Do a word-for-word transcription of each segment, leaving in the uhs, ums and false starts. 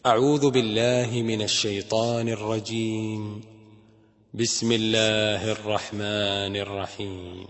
أعوذ بالله من الشيطان الرجيم. بسم الله الرحمن الرحيم.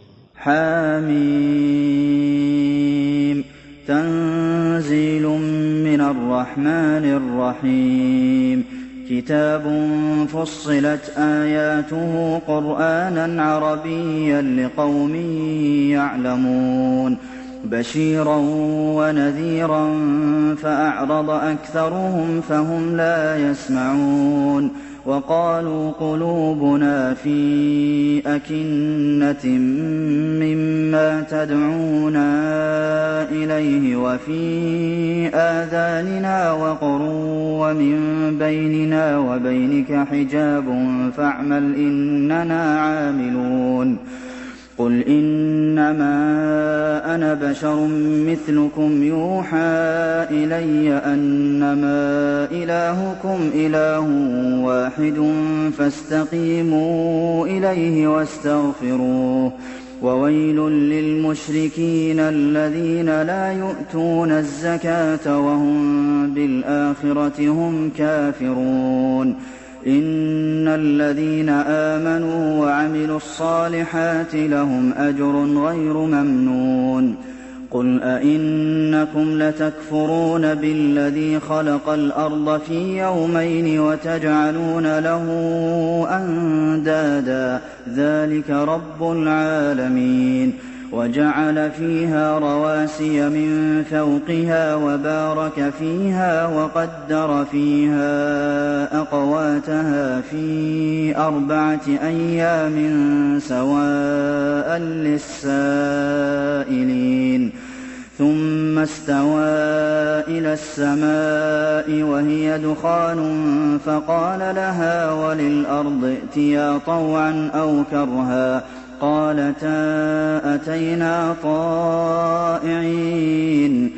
حميم. تنزيل من الرحمن الرحيم. كتاب فصلت آياته قرآنا عربيا لقوم يعلمون بشيرا ونذيرا فأعرض أكثرهم فهم لا يسمعون وقالوا قلوبنا في أكنة مما تدعونا إليه وفي آذاننا وقر ومن بيننا وبينك حجاب فاعمل إننا عاملون قل إنما أنا بشر مثلكم يوحى إلي أنما إلهكم إله واحد فاستقيموا إليه واستغفروه وويل للمشركين الذين لا يؤتون الزكاة وهم بالآخرة هم كافرون إن الذين آمنوا وعملوا الصالحات لهم أجر غير ممنون قل أئنكم لتكفرون بالذي خلق الأرض في يومين وتجعلون له أندادا ذلك رب العالمين وجعل فيها رواسي من فوقها وبارك فيها وقدر فيها أقواتها في أربعة أيام سواء للسائلين ثم استوى إلى السماء وهي دخان فقال لها وللأرض ائتيا طوعا أو كرها قالتا أتينا طائعين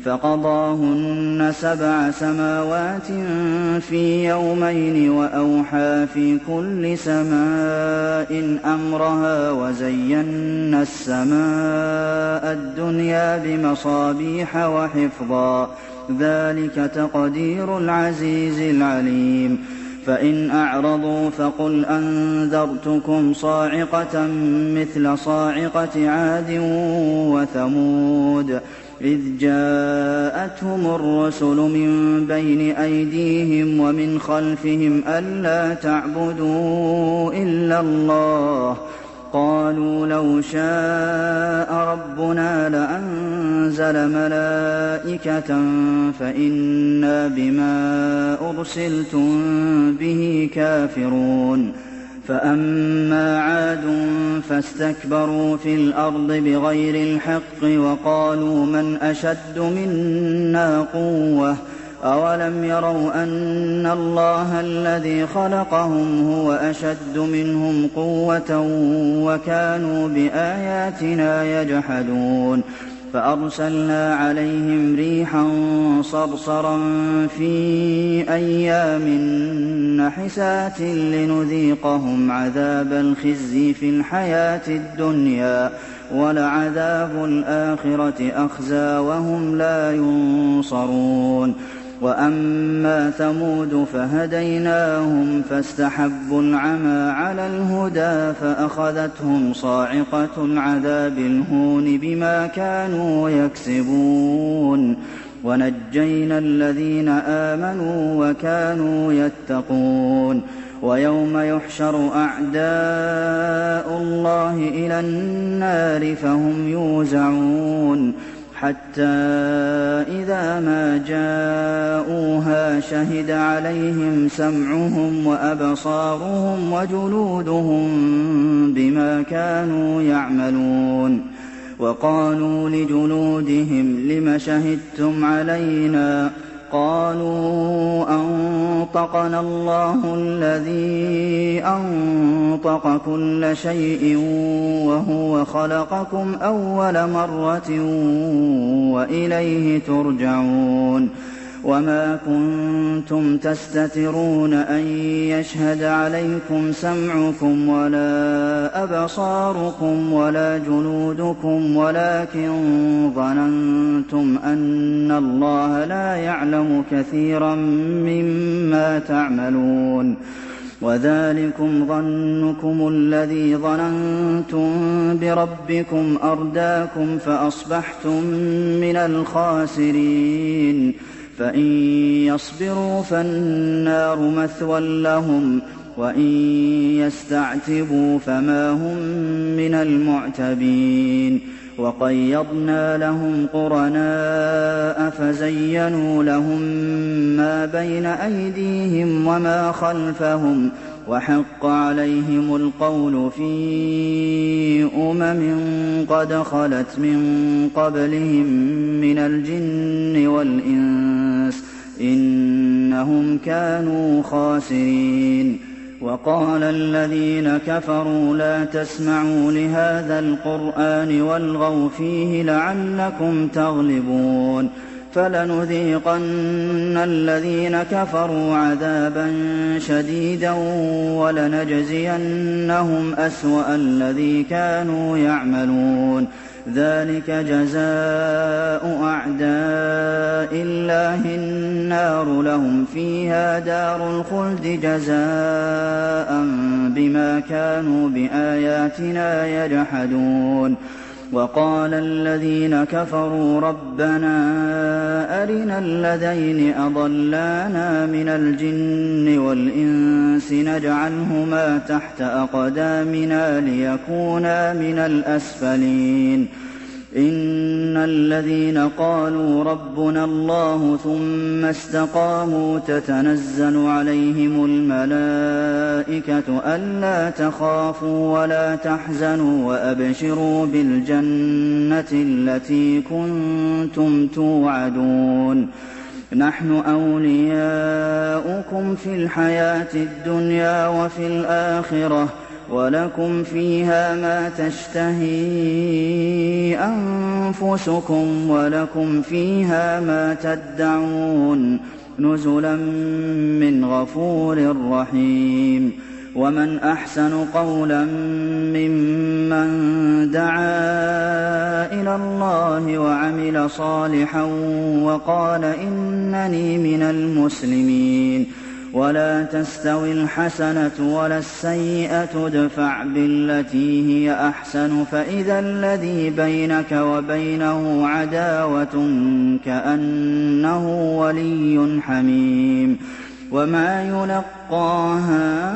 فقضاهن سبع سماوات في يومين وأوحى في كل سماء أمرها وزينا السماء الدنيا بمصابيح وحفظا ذلك تقدير العزيز العليم فإن أعرضوا فقل أنذرتكم صاعقة مثل صاعقة عاد وثمود إذ جاءتهم الرسل من بين أيديهم ومن خلفهم ألا تعبدوا إلا الله قالوا لو شاء ربنا لأنزل ملائكة فإنا بما أرسلتم به كافرون فأما عاد فاستكبروا في الأرض بغير الحق وقالوا من أشد منا قوة أولم يروا أن الله الذي خلقهم هو أشد منهم قوة وكانوا بآياتنا يجحدون فأرسلنا عليهم ريحا صرصرا في أيام نحسات لنذيقهم عذاب الخزي في الحياة الدنيا ولعذاب الآخرة أخزى وهم لا ينصرون وأما ثمود فهديناهم فاستحبوا العمى على الهدى فأخذتهم صاعقة العذاب الهون بما كانوا يكسبون ونجينا الذين آمنوا وكانوا يتقون ويوم يحشر أعداء الله إلى النار فهم يوزعون حتى إذا ما جاءوها شهد عليهم سمعهم وأبصارهم وجلودهم بما كانوا يعملون وقالوا لجلودهم لم شهدتم علينا قالوا أنطقنا الله الذي أنطق كل شيء وهو خلقكم أول مرة وإليه ترجعون وما كنتم تستترون أن يشهد عليكم سمعكم ولا أبصاركم ولا جلودكم ولكن ظننتم أن الله لا يعلم كثيرا مما تعملون وذلكم ظنكم الذي ظننتم بربكم أرداكم فأصبحتم من الخاسرين فإن يصبروا فالنار مثوى لهم وإن يستعتبوا فما هم من المعتبين وقيضنا لهم قرناء فزينوا لهم ما بين أيديهم وما خلفهم وحق عليهم القول في أمم قد خلت من قبلهم من الجن والإنس إنهم كانوا خاسرين وقال الذين كفروا لا تسمعوا لهذا القرآن والغوا فيه لعلكم تغلبون فلنذيقن الذين كفروا عذابا شديدا ولنجزينهم أسوأ الذي كانوا يعملون ذلك جزاء أعداء الله النار لهم فيها دار الخلد جزاء بما كانوا بآياتنا يجحدون وقال الذين كفروا ربنا أرنا الذين أضلانا من الجن والإنس نجعلهما تحت أقدامنا ليكونا من الأسفلين إن الذين قالوا ربنا الله ثم استقاموا تتنزل عليهم الملائكة ألا تخافوا ولا تحزنوا وأبشروا بالجنة التي كنتم توعدون نحن أولياؤكم في الحياة الدنيا وفي الآخرة ولكم فيها ما تشتهي أنفسكم ولكم فيها ما تدعون نزلا من غفور رحيم ومن أحسن قولا ممن دعا إلى الله وعمل صالحا وقال إنني من المسلمين ولا تستوي الحسنة ولا السيئة ادفع بالتي هي أحسن فإذا الذي بينك وبينه عداوة كأنه ولي حميم وما يلقاها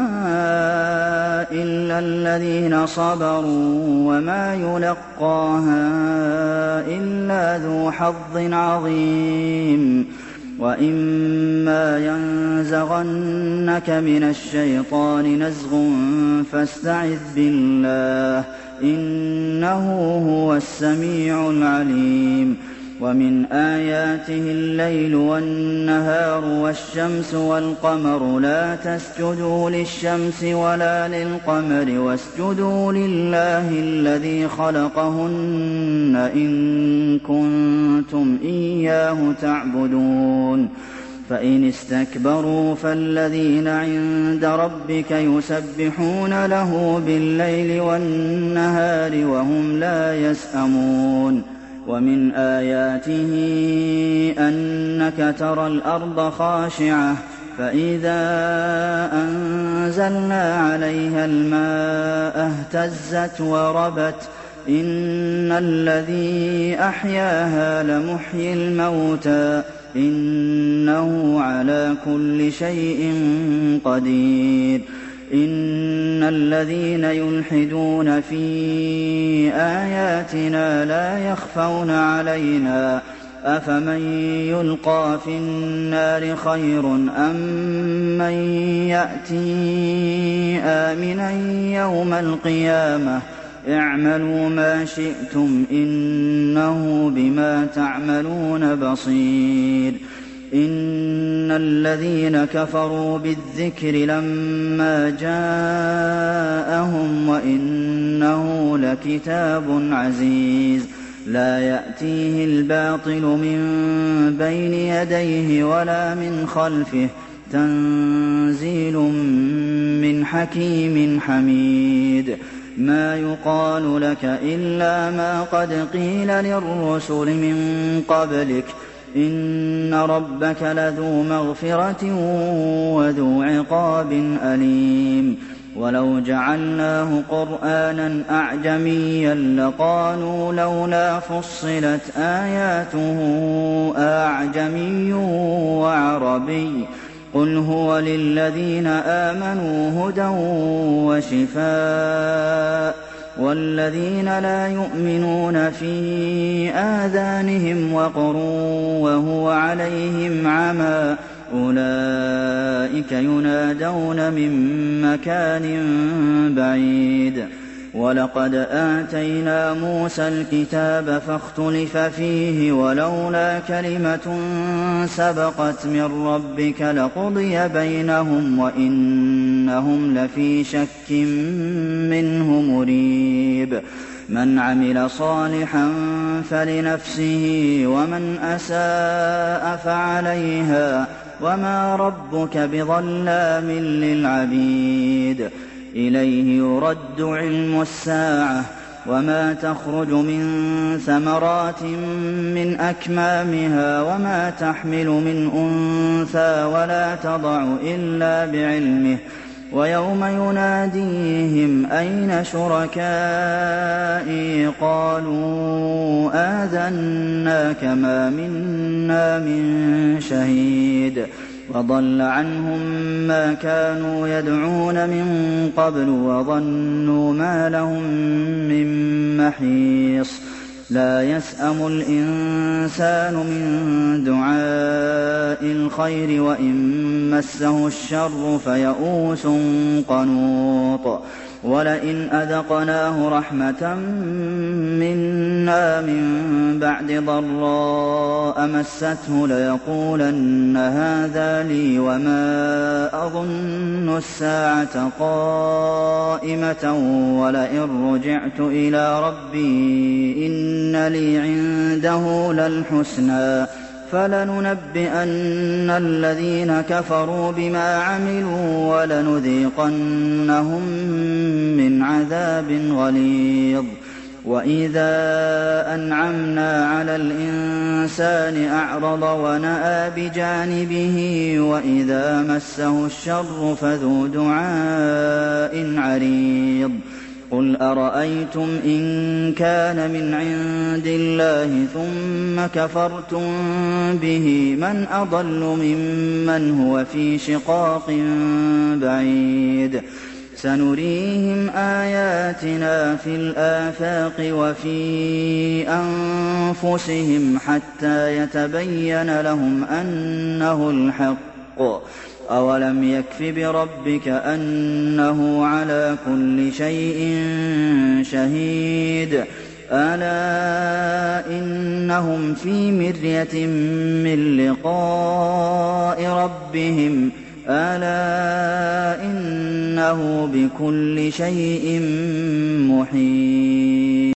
إلا الذين صبروا وما يلقاها إلا ذو حظ عظيم وإما ينزغنك من الشيطان نزغ فاستعذ بالله إنه هو السميع العليم ومن آياته الليل والنهار والشمس والقمر لا تسجدوا للشمس ولا للقمر واسجدوا لله الذي خلقهن إن كنتم إياه تعبدون فإن استكبروا فالذين عند ربك يسبحون له بالليل والنهار وهم لا يسأمون ومن آياته أنك ترى الأرض خاشعة فإذا أنزلنا عليها الماء اهتزت وربت إن الذي أحياها لمحيي الموتى إنه على كل شيء قدير إن الذين يلحدون في آياتنا لا يخفون علينا أفمن يلقى في النار خير أم من يأتي آمنا يوم القيامة اعملوا ما شئتم إنه بما تعملون بصير إن الذين كفروا بالذكر لما جاءهم وإنه لكتاب عزيز لا يأتيه الباطل من بين يديه ولا من خلفه تنزيل من حكيم حميد ما يقال لك إلا ما قد قيل للرسل من قبلك إن ربك لذو مغفرة وذو عقاب أليم ولو جعلناه قرآنا أعجميا لقالوا لولا فصلت آياته أعجمي وعربي قل هو للذين آمنوا هدى وشفاء والذين لا يؤمنون في آذانهم وقر وهو عليهم عمى أولئك ينادون من مكان بعيد ولقد آتينا موسى الكتاب فاختلف فيه ولولا كلمة سبقت من ربك لقضي بينهم وإنهم لفي شك منه مريب من عمل صالحا فلنفسه ومن أساء فعليها وما ربك بظلام للعبيد إليه يرد علم الساعة وما تخرج من ثمرات من أكمامها وما تحمل من أنثى ولا تضع إلا بعلمه ويوم يناديهم أين شركائي قالوا آذناك ما منا من شهيد وضل عنهم ما كانوا يدعون من قبل وظنوا ما لهم من محيص لا يسأم الإنسان من دعاء الخير وإن مسه الشر فيئوس قنوط ولئن أذقناه رحمة منا من بعد ضراء مسته ليقولن هذا لي وما أظن الساعة قائمة ولئن رجعت إلى ربي إن لي عنده للحسنى فلننبئن الذين كفروا بما عملوا ولنذيقنهم من عذاب غليظ وإذا أنعمنا على الإنسان أعرض ونأى بجانبه وإذا مسه الشر فذو دعاء عريض قل أرأيتم إن كان من عند الله ثم كفرتم به من أضل ممن هو في شقاق بعيد سنريهم آياتنا في الآفاق وفي أنفسهم حتى يتبين لهم أنه الحق أولم يكف بربك أنه على كل شيء شهيد ألا إنهم في مرية من لقاء ربهم ألا إنه بكل شيء محيط